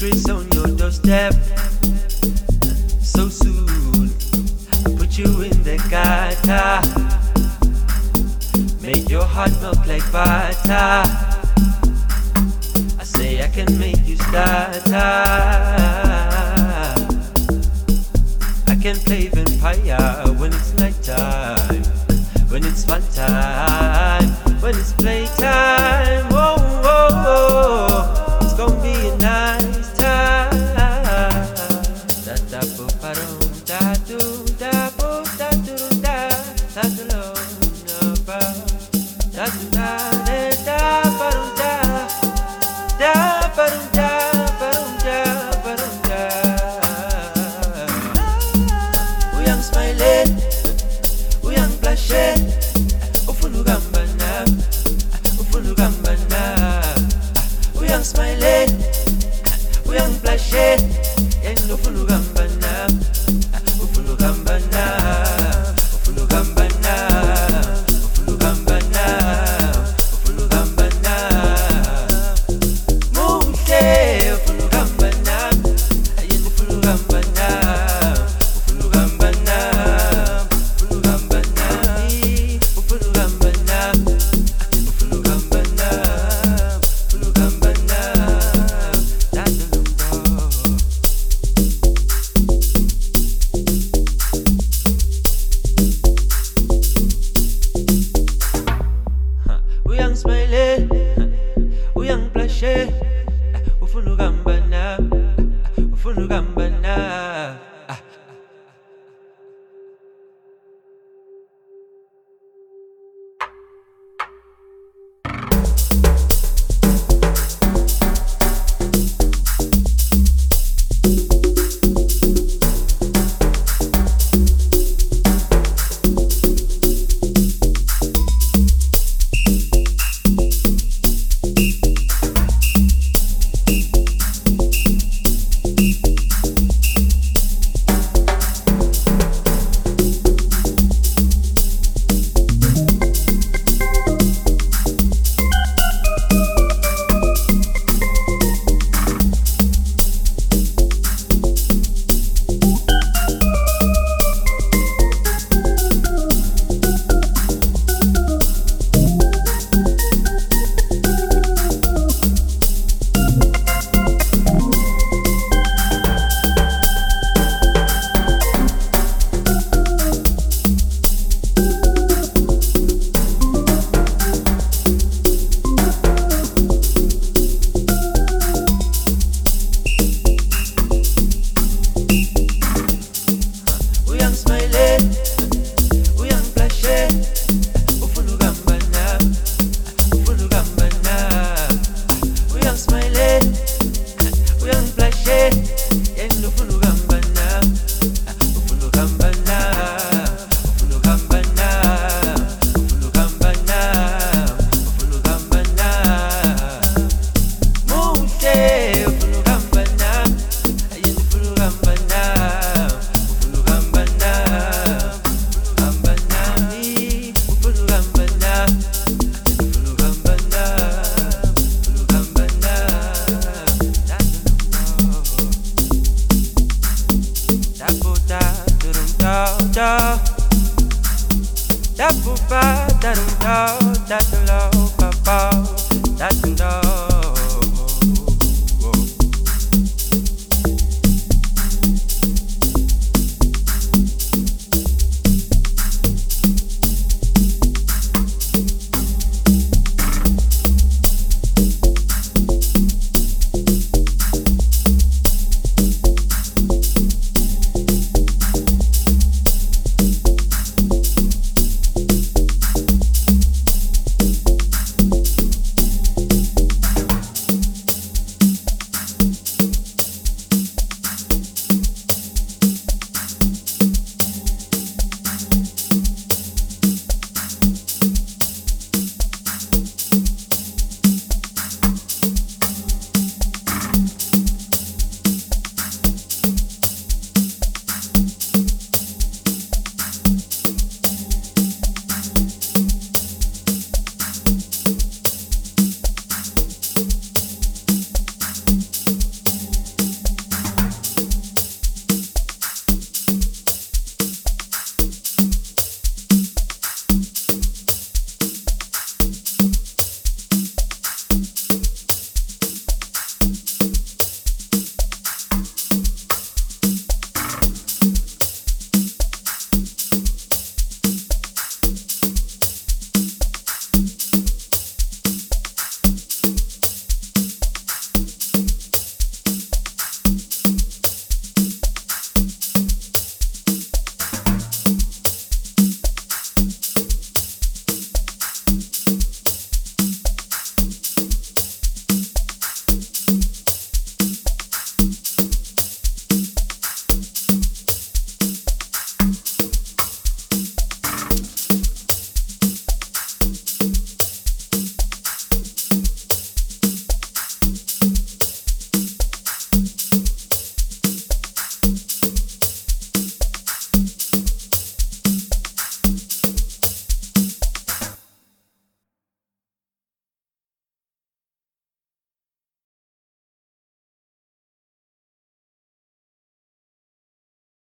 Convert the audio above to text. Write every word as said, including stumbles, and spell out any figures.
grace on your doorstep. So soon, I put you in the gutter. Make your heart melt like butter. I say I can make you starter. I can play vampire when it's nighttime, when it's fun time, when it's playtime. Oh, oh, oh, it's gonna be a nice time. Da da bo ba dum, da do da bo da do da da do lo no ba da do da da da ba dum da da ba dum da ba dum da ba dum da. We young smiling, we young blushing. Ufulugambana, ufulugambana. We young smiling, we young blushing. And ufulugambana, ufulugambana, ufulugambana, ufulugambana, ufulugambana. Muhle ufulugambana, ayen ufulugambana, ufulugambana, ufulugambana, ufulugambana, ufulugambana, ufulugambana. We young smiley, we young blushy, ufulugambana, ufulugambana.